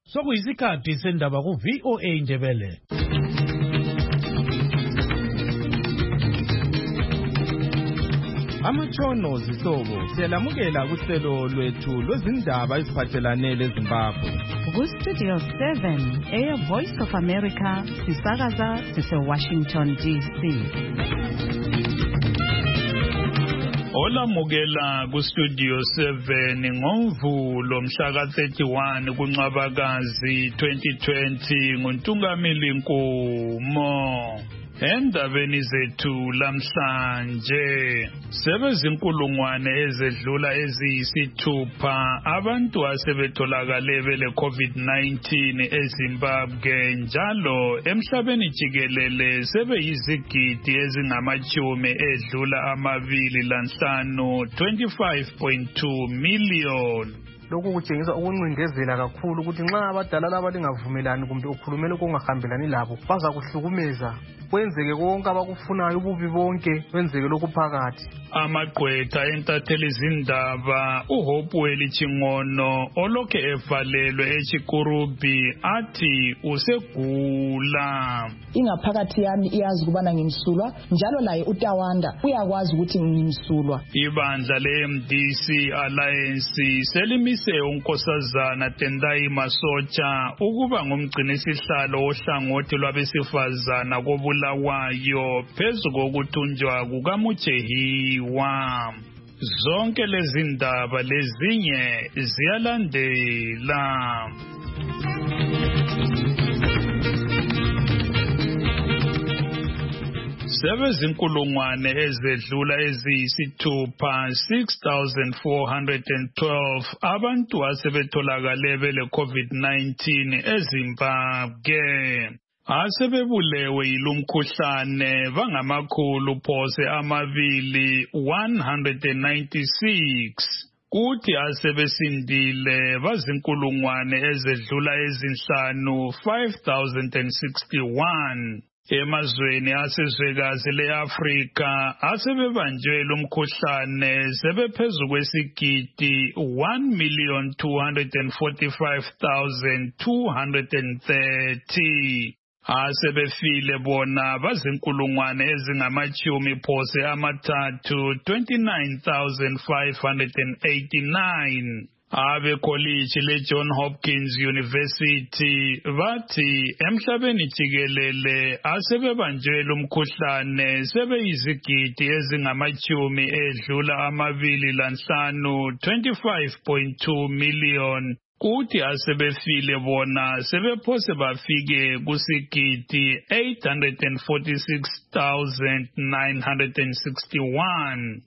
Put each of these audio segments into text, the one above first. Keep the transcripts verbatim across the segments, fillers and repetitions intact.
Sokuyisikhathi sendaba ku V O A Ndebele. Amatshono zihlobo siyalamukela kuhlelo lwethu lwezindaba eziphathelane leZimbabwe. Ku Studio seven, Air Voice of America, sisakaza sise Washington D C. Olamukela ku Studio seven ngoMvulo mhla thirty-one kuNcwabakazi twenty twenty nguNtungamili Nkumo. Endabeni zethu lamhlanje sebezinkulungwane ezedlula eziyisithupha abantu asebetholakale bele COVID nineteen eZimbabwe njalo emhlabeni jikelele sebeyizigidi ezingamachumi edlula amabili lanhlanu twenty-five point two million. Lokhu kutshengisa ukuncindezela kakhulu ukuthi nxa abadala laba lingavumelani kumbe ukhulumela okungahambelani labo bazakuhlukumeza kwenzeke konke abakufunayo ububi bonke kwenzeke lokhu phakathi. Amagqwetha entatheli izindaba uHopewell Chingono olokhe evalelwe eChikurubi athi usegula. Ingaphakathi yami iyazi kubana ngimsulwa njalo laye uTawanda uyakwazi ukuthi ngimsulwa. Ibandla le-M D C Alliance selimise unkosazana Tendai Masocha ukuba ngumgcinisihlalo ohlangothi lwabesifazana kobulawayo phezu kokuthunjwa kukaMuchehiwa. Zonke lezi ndaba lezinye ziyalandela. Sebezinkulungwane ezedlula eziyisithupha six thousand four hundred twelve abantu asebetholakale bele COVID nineteen eZimbabwe. Asebebulewe yilumkhuhlane bangamakhulu phose amabili one hundred ninety-six. Kuthi asebesindile bazinkulungwane ezedlula ezinhlanu five thousand sixty-one. Emazweni asezwekazi le-Afrika asebebanjwe lumkhuhlane sebephezu kwesigidi one million two hundred forty-five thousand two hundred thirty. Asebefile bona bazinkulungwane ezingamachumi phose amathathu twenty-nine thousand five hundred eighty-nine. Abe college le John Hopkins University bathi emhlabeni jikelele asebebanjwe lumkhuhlane sebeyizigidi ezingamachumi edlula amabili lanhlanu twenty-five point two million. Kuthi asebefile bona sebephose bafike kusigidi eight hundred forty-six thousand nine hundred sixty-one.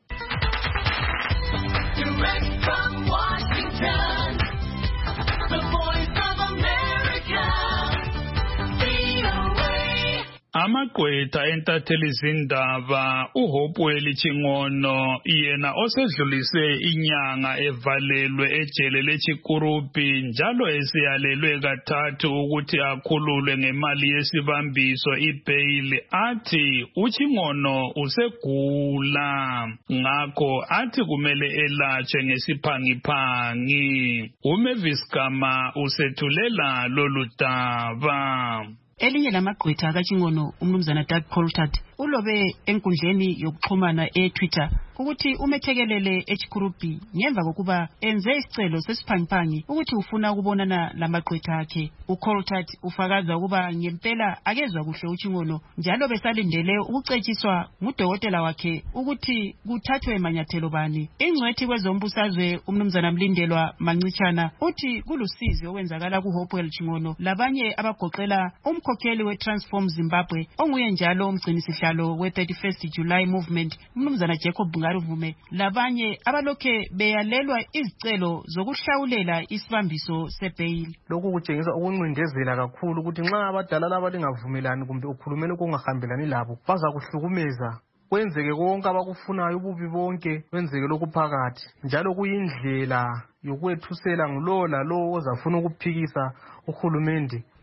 Direct from Washington, the Voice of America, V O A. Amagqwetha entatheli izindaba uHopewell Chingono yena osedlulise inyanga evalelwe ejele leChikurubi njalo esiyalelwe kathathu ukuthi akhululwe ngemali yesibambiso ibail athi uChingono usegula ngakho athi kumele elatshwe ngesiphangiphangi. uMavis Gama usethulela lolu daba. Elinye lamagqwetha kaChingono umnumzana Doug Coltart ulobe enkundleni yokuxhumana eTwitter ukuthi umethekelele eChikurubi ngemva kokuba enze isicelo sesiphangiphangi ukuthi ufuna ukubonana lamagqwetha akhe. uColtart ufakaza ukuba ngempela akezwa kuhle uChingono njalo besalindele ukucetshiswa ngudokotela wakhe ukuthi kuthathwe manyathelo bani. Ingcwethi kwezombusazwe umnumzana Mlindelwa Mancitshana uthi kulusizi okwenzakala kuHopewell Chingono labanye abagoqela umkhokheli weTransform Zimbabwe onguye njalo umgcinisihlalo we-thirty-first July Movement umnumzana Jacob Ngaruvume labanye abalokhe beyalelwa izicelo zokuhlawulela isibambiso sebail. Lokhu kutshengisa ukuncindezela kakhulu ukuthi nxa abadala laba lingavumelani kumbe ukhulumela okungahambelani labo bazakuhlukumeza kwenzeke konke abakufunayo ububi bonke kwenzeke lokhu phakathi njalo kuyindlela yokwethusela ngulowo lalowo ozafuna ukuphikisa uhulumende.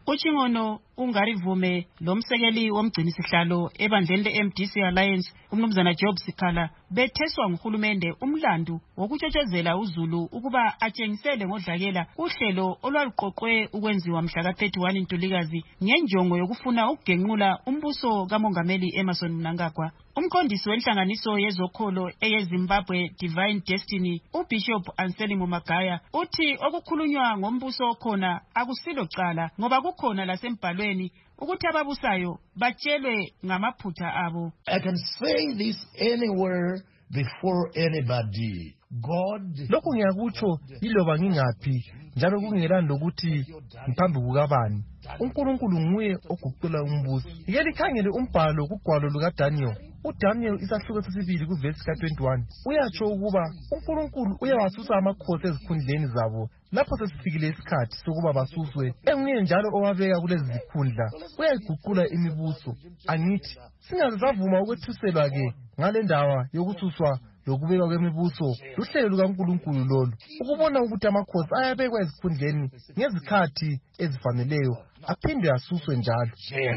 uChingono ungarivume lomsekeli womgcini sihlalo ebandleni le-M D C Alliance umnumzana Job Sikhala betheswa nguhulumende umlandu wokutshotshozela uZulu ukuba atshengisele ngodlakela uhlelo olwaluqoqwe ukwenziwa mhla ka thirty-one Ntulikazi ngenjongo yokufuna ukugenqula umbuso kamongameli Emmerson Mnangagwa. Umqondisi wenhlanganiso yezokholo eyeZimbabwe Divine Destiny uBishop Anselmo Magaya uthi okukhulunywa ngombuso okhona akusilo cala ngoba kukhona lasembhalweni ukuthi ababusayo batshelwe ngamaphutha abo. I can say this anywhere before anybody. God, lokhu ngiyakutsho yiloba ngingaphi njalo kungelani ukuthi ngiphambi kukabani. uNkulunkulu nguye oguqula umbuso. Ngeke likhangele umbhalo kugwalo lukaDaniel. uDaniel isahluko sesibili kuvesi ka twenty-one uyatsho ukuba uNkulunkulu uyawasusa amakhosi ezikhundleni zabo lapho sesifikile isikhathi sokuba basuswe. Enguye njalo owabeka kulezi zikhundla uyayiguqula imibuso. Angithi singaze savuma ukwethuselwa ke ngale ndawa yokususwa lokubekwa kwemibuso luhlelo lukaNkulunkulu lolu ukubona ukuthi amakhosi ayabekwa ezikhundleni ngezikhathi ezifaneleyo aphinde asuswe njalo.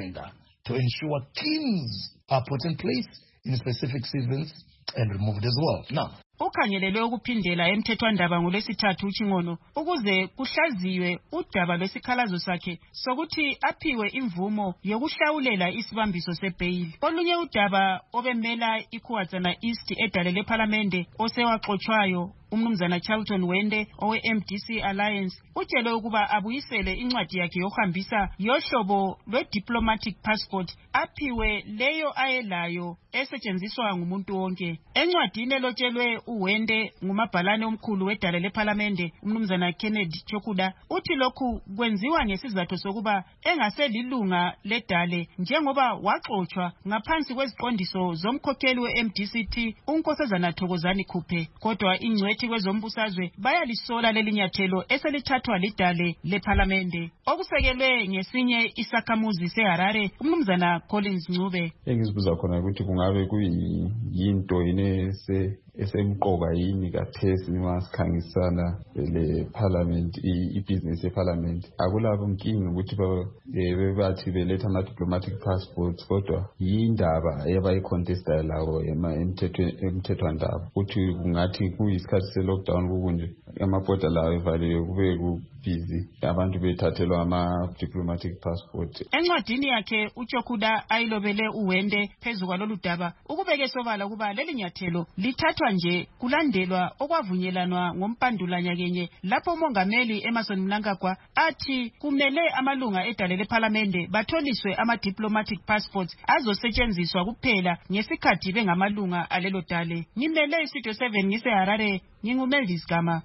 To ensure kings are put in place in specific seasons and removed as well. Now, ukhangelelwe ukuphindela emthethwandaba ngolwesithathu uChingono ukuze kuhlaziywe udaba lwesikhalazo sakhe sokuthi aphiwe imvumo yokuhlawulela isibambiso sebail. Olunye udaba obemela iKhuwatsana East edale leParlamente osewaxotshayo umnumzana Charlton Wende owe-M D C Alliance utshelwe ukuba abuyisele incwadi yakhe yokuhambisa yohlobo lwe-diplomatic passport aphiwe leyo ayelayo esetshenziswa ngumuntu wonke. Encwadini elotshelwe uWende ngumabhalane omkhulu wedale leParlamente umnumzana Kennedy Chokuda uthi lokhu kwenziwa ngesizathu sokuba engaselilunga ledale njengoba waxotsha ngaphansi kweziqondiso zomkhokheli we-M D C T uNkosazana Thokozani Khuphe. Kodwa ingcwethi kwezombusazwe bayalisola lelinyathelo eselithathwa lidale leParlamente okusekelwe ngesinye isakhamuzi seHarare umnumzana Collins Ncube. Engizibuza khona ukuthi kungabe kuyinto inese esemqoka yini kathesi masikhangisana leParliament ibusiness yeParliament akulabo inkinga ukuthi bathi beletha ama diplomatic passports kodwa yindaba ebayicontesta lawo emthethwandaba ukuthi kungathi kuyisikhathi se-lockdown kukunje amaportal lawo evaliwe kube busy abantu bethathelwa ama-diplomatic passport. Encwadini yakhe uChokuda ayilobele uWende phezu kwalolu daba ukubeke sobala ukuba leli nyathelo lithathwa nje kulandelwa okwavunyelwanwa ngompandulanya kenye lapho umongameli Emmerson Mnangagwa athi kumele amalunga edale leParlamente batholiswe ama-diplomatic passports azosetshenziswa kuphela ngesikhathi bengamalunga alelo dale. Ngimele iStudio seven ngiseHarare nginguMelvis Gama.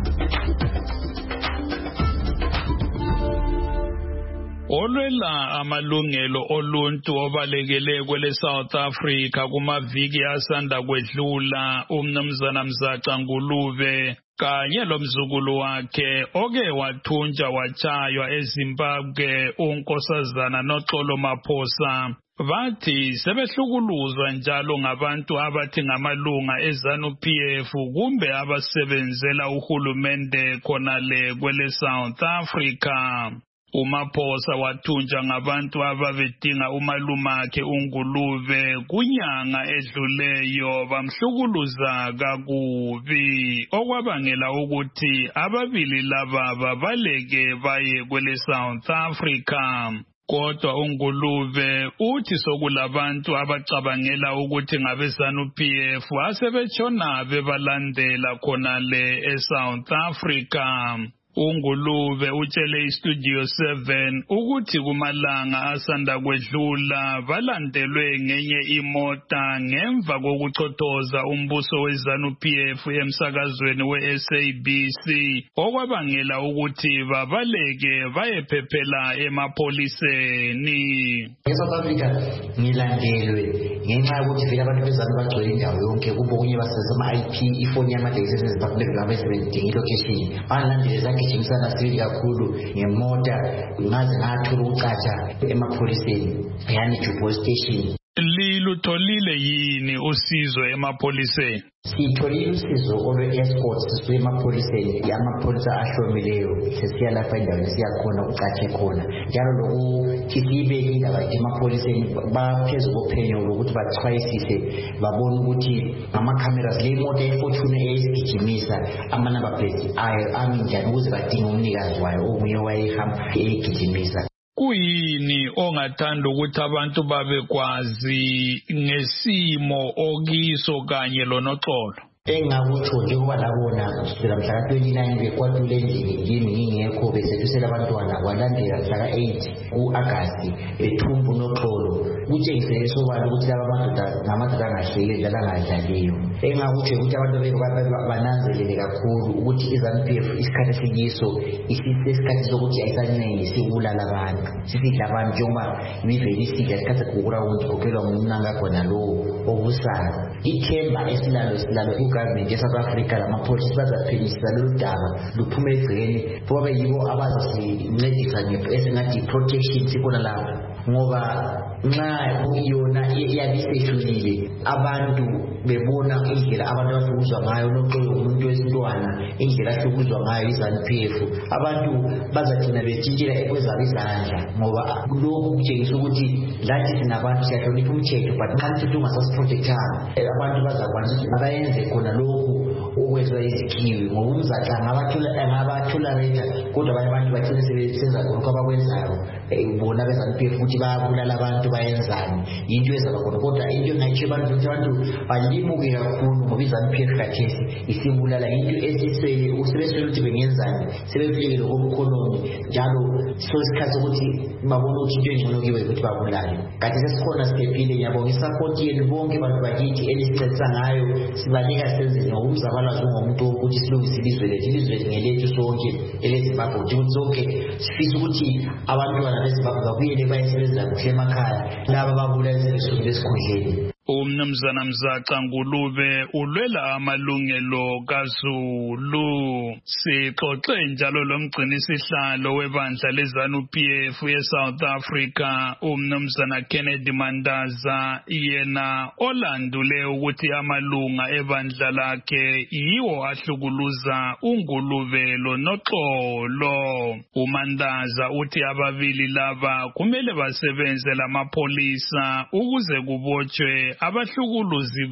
Olwela amalungelo oluntu obalekele kwele South Africa kumaviki asanda kwedlula umnumzana Mzaca Ngulube kanye lomzukulu wakhe oke wathunjwa wachaywa eZimbabwe uNkosazana Noxolo Maphosa bathi sebehlukuluzwa njalo ngabantu abathi ngamalunga eZANU P F kumbe abasebenzela uhulumende khonale kwele South Africa. uMaphosa wathunjwa ngabantu ababedinga umalumakhe uNgulube kunyanga edluleyo bamhlukuluza kakubi okwabangela ukuthi ababili laba babaleke baye kwele South Africa. Kodwa uNgulube uthi sokulabantu abacabangela ukuthi ngabeZANU P F asebetshona bebalandela khonale eSouth Africa. uNgulube utshele iStudio seven ukuthi kumalanga asanda kwedlula balandelwe ngenye imota ngemva kokuchothoza umbuso weZANU P F emsakazweni we-S A B C okwabangela ukuthi babaleke bayephephela emapholiseni. eSouth Africa ngilandelwe ngenxa yokuthi vele abantu beZANU bagcwele indawo yonke kubo kunye basezama I P ifoni yamatekisi eziZimbabwe ngabe sebedinga ilocation balandele Jingisana sivili kakhulu ngemoto ngaze ngathola ucatsha emapholiseni yani Jubo station. Lilutholile yini usizo emapholiseni? Sitholile usizo olwe-escort sisuke emapholiseni amapholisa ahlomileyo sesiya lapha endaweni siyakhona ucatshe khona njalo lokuthi siyibeke indaba emapholiseni baphezu kophenyo lokuthi bachwayisise babone ukuthi ama-cameras le moto efortune eyesigijimisa ama-number plates ayo ami njani ukuze badinge umnikazi wayo omunye wayehamba eyigijimisa. Kuyini ongathanda ukuthi abantu babekwazi ngesimo okiso kanye lonoxolo? Engakutsho njengoba labona kusukela mhla ka twenty-nine bekwatule endlini yimi ngingekho besethusela abantwana kwalandela mhla ka eight ku-Agasti bethumba unoxolo kutshengisele sobala ukuthi laba madoda ngamadoda angahleli dlala angadlaliyo. Engakutsho ukuthi abantu bananzelele kakhulu ukuthi i-ZANU-P F isikhathi esikiso isisesikhathi sokuthi ayisanenge sibulala abantu sisidla abantu njengoba imiveli isidla isikhathi kugula ukuthi kuphela ngumnanga khona lowo obusayo. Ithemba esilalo silalo government ye-South Africa lamapholisa bazaphenyisisa lolu daba luphume egcekeni ngoba yibo abazosincedisa esingathi protection sikhona lapho ngoba nxa yona iyabisehlulile abantu bebona indlela abantu abahlukuzwa ngayo noxolo umuntu wesintwana indlela ahlukuzwa ngayo i-ZANU-P F abantu bazagcina betshintshela ekwezabo izandla ngoba lokhu kutshengisa ukuthi lathi sinabantu siyahlonipha umthetho but nxa umthetho ungasasiprotectanga abantu bazakwanisa ukuthi abayenze khona lokhu okwenzwa izikhiwi ngoba umzathu angabatholerate kodwa abanye abantu bagcine sebenza lokhu abakwenzayo bona be-ZANU-P F ukuthi bayabulala abantu bayenzani into ezaba khona kodwa into engayitsho abantu ukuthi abantu balimuke kakhulu ngoba i-ZANU-P F khathesi isibulala into esisele usebesele ukuthi bengenzani sebefikile lokomkhonomi njalo sosikhathi sokuthi babone ukuthi into engcono kiwe ukuthi babulale kanti sesikhona siphephile ngiyabonga isapoti yenu bonke abantu bakithi elisincedisa ngayo sibanika senzeni ngokumzabalazo ngomuntu wokuthi silungise ilizwe lethu ilizwe lethu ngelethu sonke elezimbabwe ukuthi sonke sifisa ukuthi abantwana bezimbabwe babuyele bayesebenza kuhle emakhaya laba babulaze esuku lesikhundleni. Umnumzana Mzaca Ngulube ulwela amalungelo kaZulu. Sixoxe njalo lomgcinisihlalo webandla leZANU-P F ye-South Africa umnumzana Kennedy Mandaza yena olandule ukuthi amalunga ebandla lakhe yiwo ahlukuluza uNgulube loNoxolo. UMandaza uthi ababili laba kumele basebenze lamapholisa ukuze kubotshwe abahlukuluzi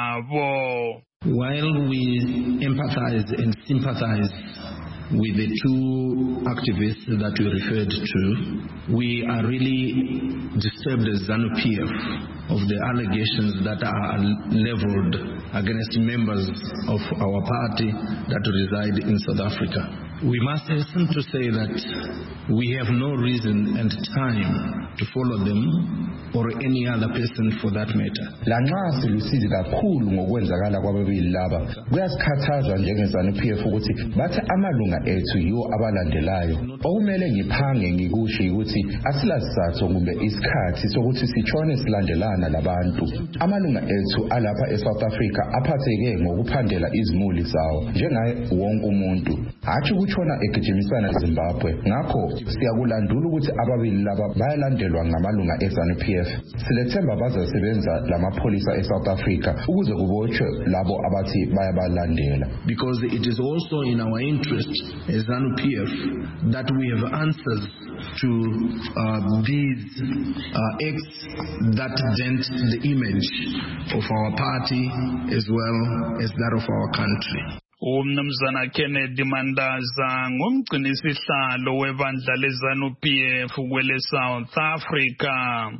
babo. While we empathize and sympathize with the two activists that we referred to, we are really disturbed as ZANU-P F of the allegations that are leveled against members of our party that reside in South Africa. We must hasten to say that we have no reason and time to follow them or any other person for that matter. Lanxa silusizi kakhulu ngokwenzakala kwababili laba kuyasikhathaza njenge-ZANU-P F ukuthi bathi amalunga ethu yiwo abalandelayo. Okumele ngiphange ngikusho ukuthi asilasizathu kumbe isikhathi sokuthi sitshone silandelana labantu. Amalunga ethu alapha eSouth Africa aphatheke ngokuphandela izimuli zawo njengaye wonke umuntu. Hatshi ukutshona egijimisana eZimbabwe. Ngakho siyakulandula ukuthi ababili laba bayalandelwa ngamalunga eZANU-P F. Silethemba bazasebenza lamapholisa eSouth Africa ukuze kubotshwe labo abathi bayabalandela. Because it is also in our interest as ZANU-P F that we have answers to uh, these uh, acts that dent the image of our party as well as that of our country. Umnumzana Kennedy Mandaza ngumgcinisihlalo webandla leZANU-P F kwele South Africa.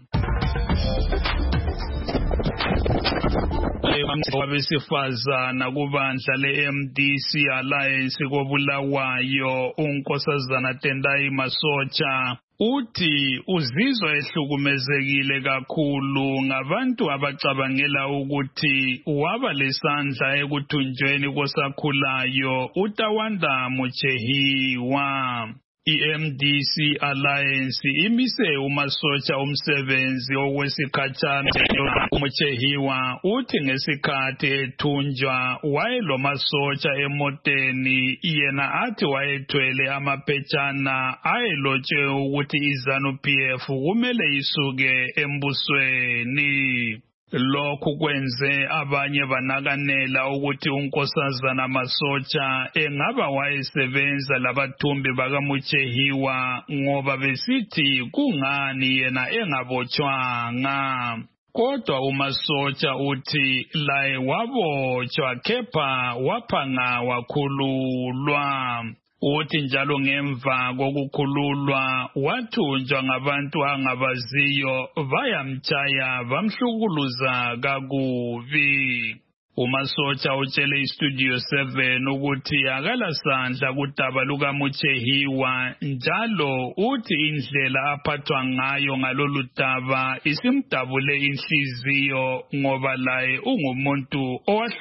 Abesifazana kubandla le-M D C Alliance koBulawayo uNkosazana Tendai Masocha uthi uzizwa ehlukumezekile kakhulu ngabantu abacabangela ukuthi waba lesandla ekuthunjweni kosakhulayo uTawanda Muchehiwa. I-M D C Alliance imise umasotsha umsebenzi okwesikhatshana uMuchehiwa uthi ngesikhathi ethunjwa wayelo masotsha emoteni yena athi wayethwele amaphetshana ayelotshwe ukuthi iZANU-P F kumele isuke embusweni. Lokhu kwenze abanye banakanela ukuthi unkosazana masotsha engaba wayesebenza labathumbi bakaMuchehiwa ngoba besithi kungani yena engabotshwanga. Kodwa umasotsha uthi laye wabotshwa kepha waphanga wakhululwa. Uthi njalo ngemva kokukhululwa wathunjwa ngabantu angabaziyo bayamtshaya bamhlukuluza kakubi. Umasotsha utshele iStudio seven ukuthi akala sandla kudaba lukaMuchehiwa njalo uthi indlela aphathwa ngayo ngalolu daba isimdabule inhliziyo ngoba laye ungumuntu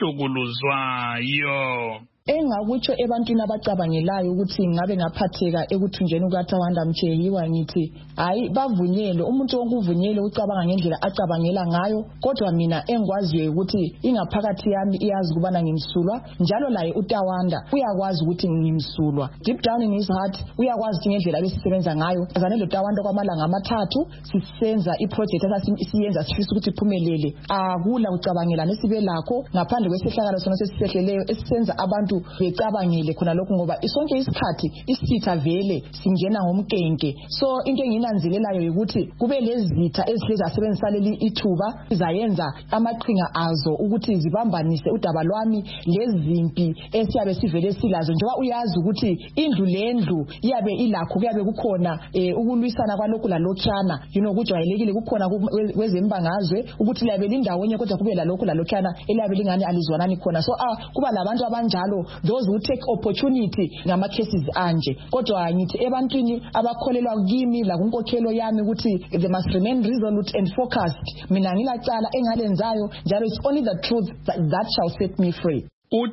owahlukuluzwayo. Engakutsho ebantwini abacabangelayo ukuthi ngabe ngaphatheka ekuthunjweni kukaTawanda Muchehiwa ngithi hayi bavunyelwe umuntu wonke uvunyelwe ucabanga ngendlela acabangela ngayo kodwa mina engikwaziyo ukuthi ingaphakathi yami iyazi kubana ngimsulwa njalo laye uTawanda uyakwazi ukuthi ngimsulwa deep down in his heart uyakwazi ukuthi ngendlela abesisebenza ngayo azane lo Tawanda kwamalanga amathathu sisenza iproject asasiyenza sifisa ukuthi iphumelele akula ucabangelana esibe lakho ngaphandle kwesehlakalo sona sesisehleleyo esisenza abantu becabangele khona lokho ngoba isonke isikhathi isitha vele singena ngomkenke. So into enginanzelelayo ukuthi kube lezitha ezihlezi asebenzisa leli ithuba izayenza amaqhinga azo ukuthi zibambanise udaba lwami lezimpi esiyabe sivele silazo njengoba uyazi ukuthi indlu lendlu iyabe ilakho kuyabe kukhona eh, ukulwisana kwalokhu lalokhana you know kujwayelekile kukhona kwezembangazwe ukuthi labe lindawonye kodwa kube lalokhu lalokhana elabe lingani alizwanani khona. So ah, kuba labantu abanjalo those who take opportunity ngama cases anje kodwa ngithi ebantwini abakholelwa kimi la kunkokhelo yami ukuthi they must remain resolute and focused. Mina ngilacala engalenzayo njalo it's only the truth that, that shall set me free.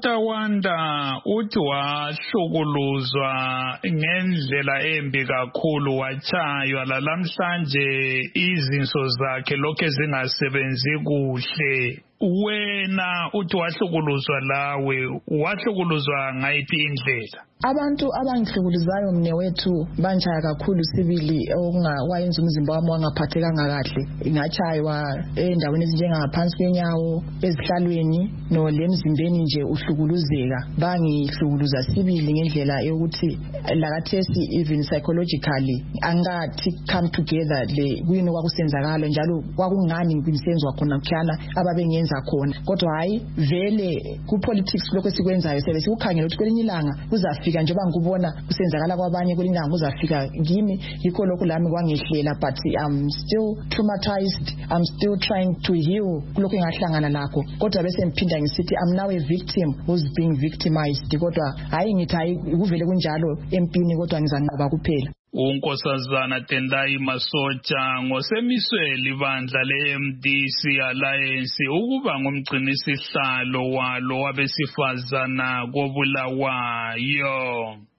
uTawanda uthi wahlukuluzwa ngendlela embi kakhulu wachaywa lalamhlanje izinso zakhe lokho zingasebenzi kuhle. Wena uthi wahlukuluzwa lawe wahlukuluzwa ngayiphi indlela? Abantu abangihlukuluzayo mne wethu banjaya kakhulu sibili okungawayenza umzimba wami wangaphathekanga kahle ingachaywa endaweni ezinjengaphansi kwenyawo ezihlalweni no lemzimbeni nje uhlukuluzeka bangihlukuluza sibili ngendlela yokuthi lakathesi even psychologically angathi come together le kuyini kwakusenzakala njalo kwakungani kunisenzwa khona kukhana ababengenza khona kodwa hayi vele ku politics lokho sikwenzayo sebe sikukhangela ukuthi kwelinye ilanga kuzafika fika njengoba ngikubona kusenzakala kwabanye kwelinanga kuzafika kimi yikho lokho lami kwangehlela but I'm still traumatized. I'm still trying to heal kulokho engahlangana lakho kodwa bese ngiphinda ngisithi I'm now a victim who's being victimized kodwa hayi ngithi hayi kuvele kunjalo empini kodwa ngizanqoba kuphela. uNkosazana Tendai Masotsha ngosemiswe libandla le-M D C Alliance ukuba ngumgcinisihlalo walo wabesifazana koBulawayo.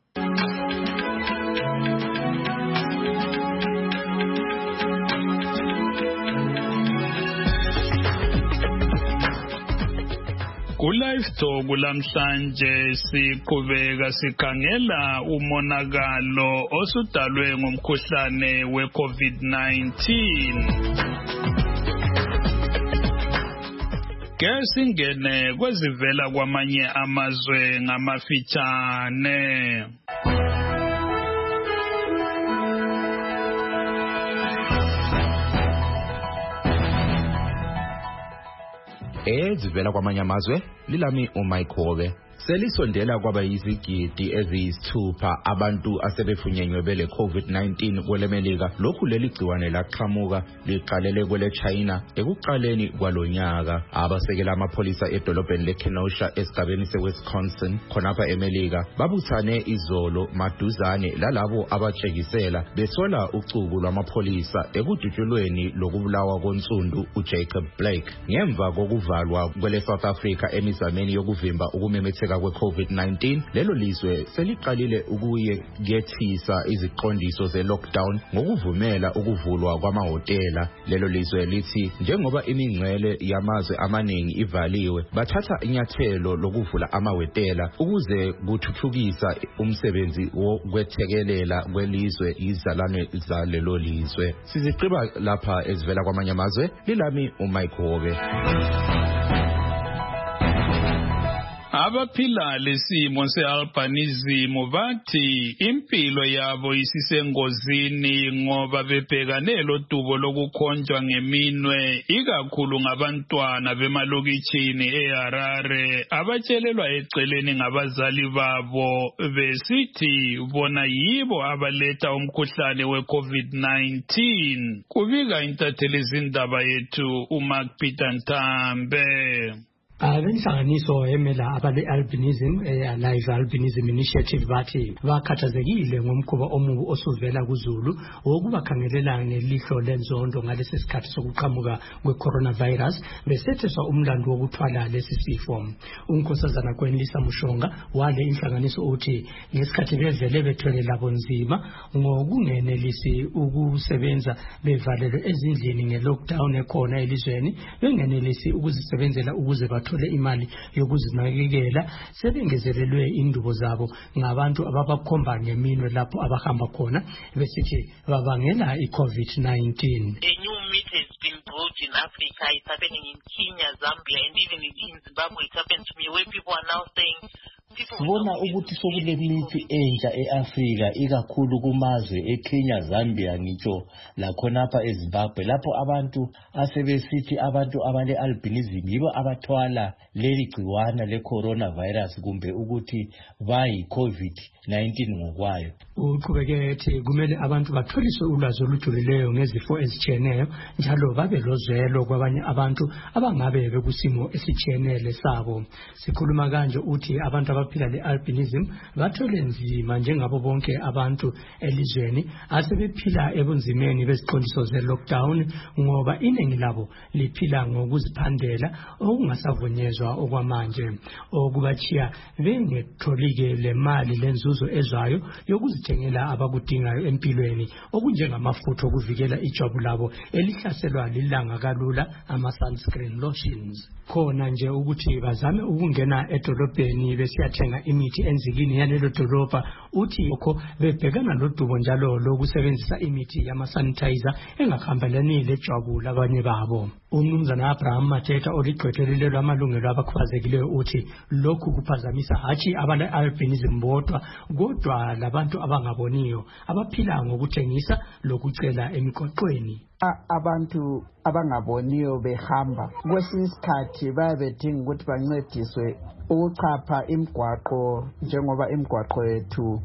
Ku-Live Talk lamhlanje siqhubeka sikhangela umonakalo osudalwe ngumkhuhlane we-COVID nineteen. Ke singene kwezivela kwamanye amazwe ngamafitshane. ezivela kwamanye amazwe lilami uMaikhobe. Selisondela kwaba yizigidi eziyisithupha abantu asebefunyenywe bele COVID nineteen kwelemelika. Lokhu leli gciwane laqhamuka liqalele kwele China ekuqaleni kwalonyaka. Abasekela amapholisa edolobheni leKenosha esigabeni seWisconsin khonapha eMelika babuthane izolo maduzane lalabo abatshekisela besola ucubu lwamapholisa ekudutshulweni lokubulawa konsundu uJacob Blake ngemva kokuvalwa kwele South Africa emizameni yokuvimba ukumemetheka ukumemetheka kwe-COVID nineteen lelo lizwe seliqalile ukuyekethisa iziqondiso ze-lockdown ngokuvumela ukuvulwa kwamahhotela. Lelo lizwe lithi njengoba imingcele yamazwe amaningi ivaliwe bathatha inyathelo lokuvula amahhotela ukuze kuthuthukisa umsebenzi wokwethekelela kwelizwe izalane zalelo lizwe. Siziqiba lapha ezivela kwamanye amazwe, lilami uMike Hobe. Abaphila lesimo se-albinism bathi impilo yabo isisengozini ngoba bebhekane lodubo lokukhonjwa ngeminwe ikakhulu ngabantwana bemalokitshini eHarare abatshelelwa eceleni ngabazali babo besithi bona yibo abaletha umkhuhlane we-COVID nineteen. Kubika intatheli zindaba yethu uMark Peter Ntambe. Abenhlanganiso emela abale albinism alive albinism initiative bathi bakhathazekile ngomkhuba omubi osuvela kuZulu wokubakhangelela ngelihlo lenzondo ngalesi sikhathi sokuqhamuka kwe-coronavirus besetheswa umlando wokuthwala lesi sifo. Unkosazana Kwenlisa Mushonga wale inhlanganiso uthi ngesikhathi bevele bethwele labo nzima ngokungenelisi ukusebenza bevalelwe ezindlini nge-lockdown ekhona elizweni bengenelisi ukuzisebenzela ukuze bathole imali yokuzinakekela sebengezelelwe indubo zabo ngabantu ababakhomba ngeminwe lapho abahamba khona besithi babangela i-COVID nineteen. A new myth has been brought in Africa. It's happening in Kenya, Zambia, and even in Zimbabwe. It happened to me where people are now saying Sibona ukuthi sokule mithi entsha eAfrika ikakhulu kumazwe eKenya, Zambia ngitsho lakhonapha eZimbabwe lapho abantu asebesithi abantu abale albinism yibo abathwala leli gciwana le coronavirus kumbe ukuthi bayi COVID nineteen ngokwayo. Uqhubeke ethi kumele abantu batholiswe ulwazi olujulileyo ngezifo ezitshiyeneyo njalo babe lozwelo kwabanye abantu abangabe bekusimo esitshiyenele sabo. Sikhuluma kanje uthi abantu abaphila le-albinism bathole nzima njengabo bonke abantu elizweni asebephila ebunzimeni beziqondiso ze-lockdown ngoba iningi labo liphila ngokuziphandela okungasavunyezwa okwamanje okubachiya bengetholike le mali lenzuzo ezwayo yokuzithengela abakudingayo empilweni okunjengamafutha okuvikela ijwabu labo elihlaselwa lilanga kalula ama-sunscreen lotions. Khona nje ukuthi bazame ukungena edolobheni besiyathenga imithi enzikini yalelo dolobha uthi lokho bebhekana lodubo njalo lokusebenzisa imithi yama-sanitizer engakhambelani lejwabu labanye babo. Umnumzana Abraham Mateta oligqwethelele lwamalungelo abakhubazekileyo uthi lokhu kuphazamisa hatshi abale-albinism bodwa kodwa labantu abangaboniyo abaphila ngokuthengisa lokucela emigoqweni. Abantu abangaboniyo behamba kwesinye isikhathi bayabedinga ukuthi bancediswe ukuchapha imigwaqo njengoba imigwaqo yethu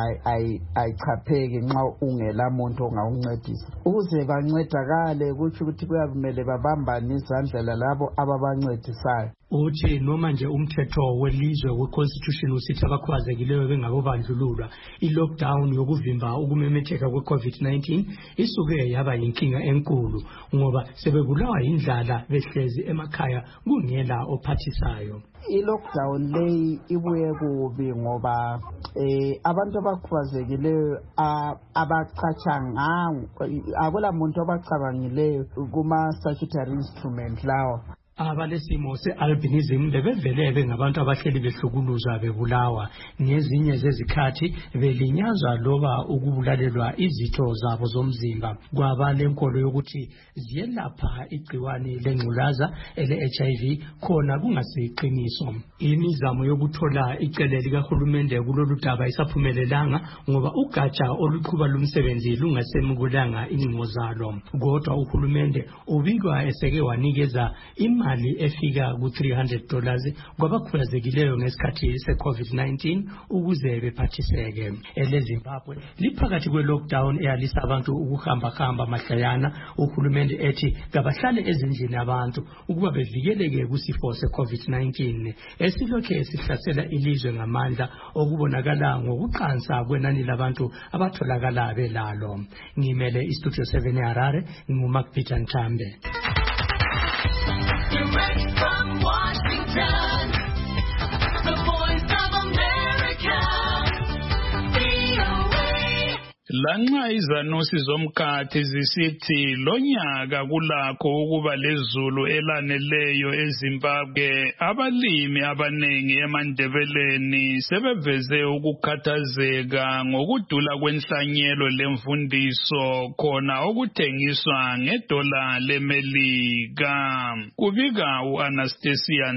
ayichapheki nxa ungela muntu ongawuncedisa ukuze bancedakale kuthi ukuthi kuyamele babambane izandla labo ababancedisayo. Uthi noma nje umthetho welizwe we-constitution usithi abakhubazekileyo bengabobandlululwa i-lockdown yokuvimba ukumemetheka kwe-COVID nineteen isuke yaba yinkinga enkulu ngoba sebebulawa indlala behlezi emakhaya kungela ophathisayo. I-lockdown leyi ibuye kubi ngoba eh abantu abakhubazekileyo abachachanga akula muntu abacabangileyo kuma statutory instrument lawo. Abalesimo se-albinism bebevele bengabantu abahleli behlukuluzwa bebulawa ngezinye zezikhathi belinyazwa loba ukubulalelwa izitho zabo zomzimba kwabalenkolo yokuthi ziyelapha igciwane lengculaza ele-H I V khona kungasiqiniso. Imizamo yokuthola icele likahulumende kulolu daba isaphumelelanga ngoba ugatsha oluqhuba lumsebenzi lungasemukulanga incingo zalo kodwa uhulumende ubikwa eseke wanikeza imali imali efika ku three hundred dollars kwabakhubazekileyo ngesikhathi se-COVID nineteen ukuze bephathiseke. EleZimbabwe liphakathi kwe-lockdown eyalisa abantu ukuhamba hamba mahlayana uhulumende ethi kabahlale ezindlini abantu ukuba bevikeleke kusifo se-COVID nineteen esilokhe sihlasela ilizwe ngamandla okubonakala ngokuqansa kwenani labantu abatholakala belalo. Ngimele istudio seven eHarare nguMark Peter Ntambe. Direct from Washington, the voice Lanxa izanusi zomkhathi zisithi lonyaka kulakho ukuba lezulu elaneleyo eZimbabwe, abalimi abanengi emandebeleni sebeveze ukukhathazeka ngokudula kwenhlanyelo lemfundiso khona okuthengiswa ngedola leMelika. Kubika u-Anastasia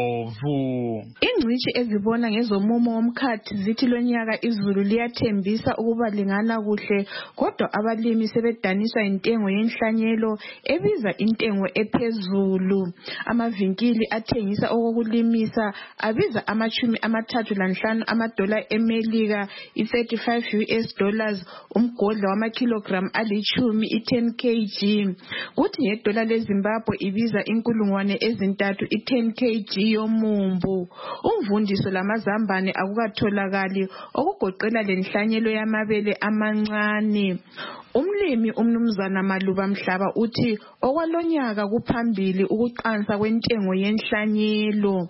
Ndlovu. Ingcitshi ezibona ngezomumo womkhathi zithi lonyaka izulu liyathembisa ukuba lingana kuhle, kodwa abalimi sebedaniswa intengo yenhlanyelo ebiza intengo ephezulu. Amavinkili athengisa okokulimisa abiza amachumi amathathu lanhlanu amadola eMelika, i-thirty-five U S dollars, umgodla wamakilogram alichumi, i-ten kilograms. Kuthi ngedola leZimbabwe ibiza inkulungwane ezintathu, i-ten kilograms yomumbu. Umvundiso lamazambane akukatholakali okugoqela lenhlanyelo yamabele amancane. Umlimi umnumzana Maluba Mhlaba uthi okwalonyaka kuphambili ukuqansa kwentengo yenhlanyelo.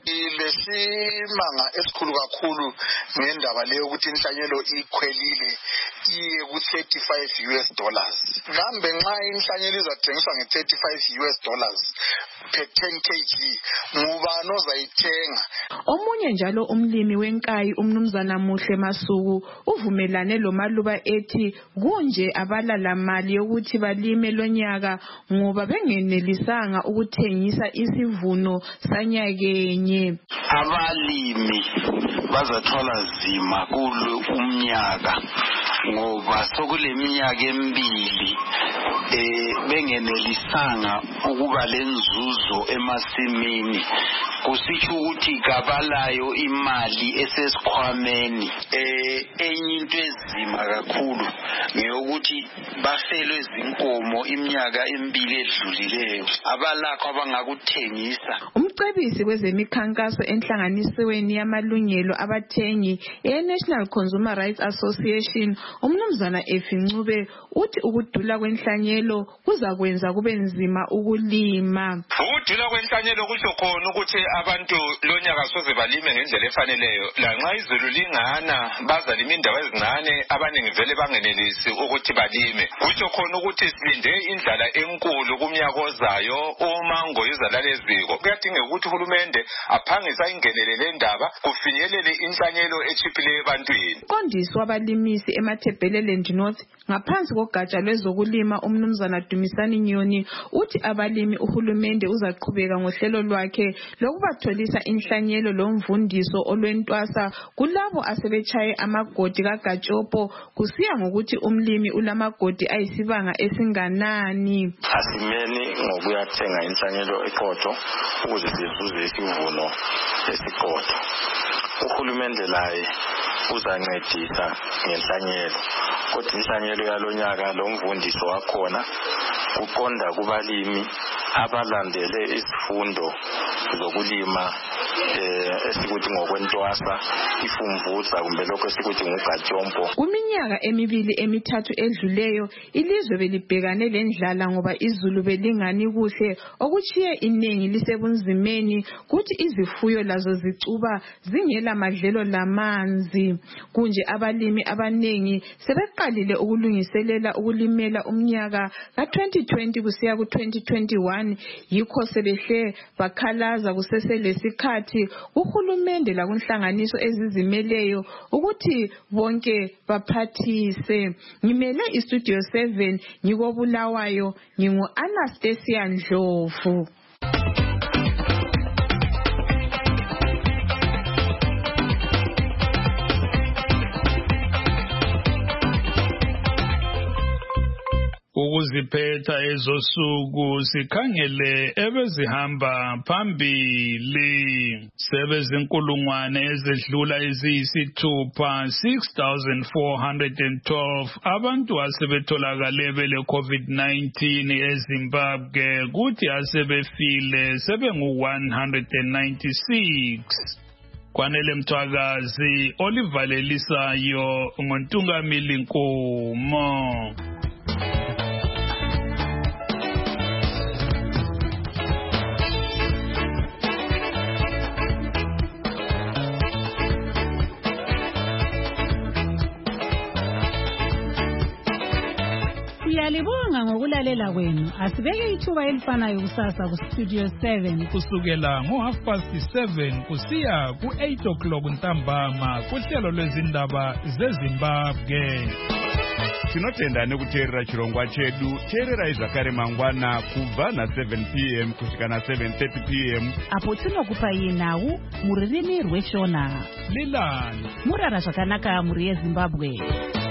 Lesimanga esikhulu kakhulu ngendaba leyo ukuthi inhlanyelo ikhwelile iye ku thirty-five U S dollars. Kambe nxa inhlanyelo izathengiswa nge thirty-five U S dollars per ten kilograms, ngubani ozayithenga? Omunye njalo umlimi wenkayi umnumzana Muhle Masuku uvumelane lo Maluba ethi kunje abala la mali yokuthi balime lonyaka ngoba bengenelisanga ukuthengisa isivuno sanyakenye. Abalimi bazathola zima kulo umnyaka ngoba sokule minyaka emibili eh bengenelisanga ukuba lenzuzo emasimini. Kusitsho ukuthi kabalayo imali esesikhwameni. Eh enye into ezima kakhulu ngeyokuthi bafelwe zinkomo iminyaka emibili edlulileyo, abalakho abangakuthengisa. Umcebisi kwezemikhankaso enhlanganisweni yamalungelo abathengi e-National Consumer Rights Association umnumzana Efincube uthi ukudula kwenhlanyelo kuzakwenza kube nzima ukulima. Ukudula kwenhlanyelo kusho khona ukuthi abantu lonyaka soze balime ngendlela efaneleyo. Lanxa izulu lingana bazalima indawo ezincane, abaningi vele bangenelisi ukuthi balime. Kusho khona ukuthi silinde indlala enkulu kumnyaka ozayo uma ngoyiza laleziko. Kuyadingeka ukuthi uhulumende aphangisa ingenele le ndaba kufinyelele inhlanyelo echiphileyo ebantwini. Umqondisi wabalimisi eMathebeleland North ngaphansi kogatsha lwezokulima umnumzana Dumisani Nyoni uthi abalimi uhulumende uzaqhubeka ngohlelo lwakhe lokubatholisa inhlanyelo lomvundiso olwentwasa kulabo asebechaye amagodi kaGatshopo kusiya ngokuthi umlimi ulamagodi ayisibanga esinganani. Asimeni ngokuyathenga inhlanyelo eqotho ukuze sizuze isivuno esiqotho. Uhulumende laye uzancedisa ngenhlanyelo, kodwa inhlanyelo yalonyaka lomvundiso wakhona uqonda kubalimi abalandele isifundo zokulima eh esikuthi ngokwentwasa ifumvuza kumbe lokho esikuthi nguGatshopo. Kuminyaka emibili emithathu edluleyo ilizwe belibhekane lendlala ngoba izulu belingani kuhle okuchiye inengi lisebunzimeni kuthi izifuyo lazo zicuba zingela madlelo lamanzi. Kunje abalimi abanengi sebeqalile ukulungiselela ukulimela umnyaka ka twenty twenty kusiya ku twenty twenty-one, yikho sebehle bakhalaza kuseselesikhathi uhulumende lakunhlanganiso ezizimeleyo ukuthi bonke baphathise. Ngimele istudio seven ngikobulawayo, ngingu Anastasia Ndlovu. Ukuziphetha ezosuku sikhangele ebezihamba phambili sebezinkulungwane ezedlula eziyisithupha six thousand four hundred twelve abantu asebetholakale bele COVID nineteen eZimbabwe kuthi asebefile sebengu one hundred ninety-six. Kwanele Mthwakazi olivalelisayo ngoNtungamili Nkomo. Siyalibonga ngokulalela kwenu. Asibeke ithuba elifanayo kusasa ku-Studio seven. Kusukela ngo-half past seven kusiya ku-eight o'clock ntambama kuhlelo lwezindaba zeZimbabwe. Tinotenda nekuteerera chirongwa chedu. Teerera zvakare mangwana kubva na seven p m kusvika na seven thirty p m Apo tinokupai nhau muririmi rweshona. Lilani Murara zvakanaka muri yeZimbabwe.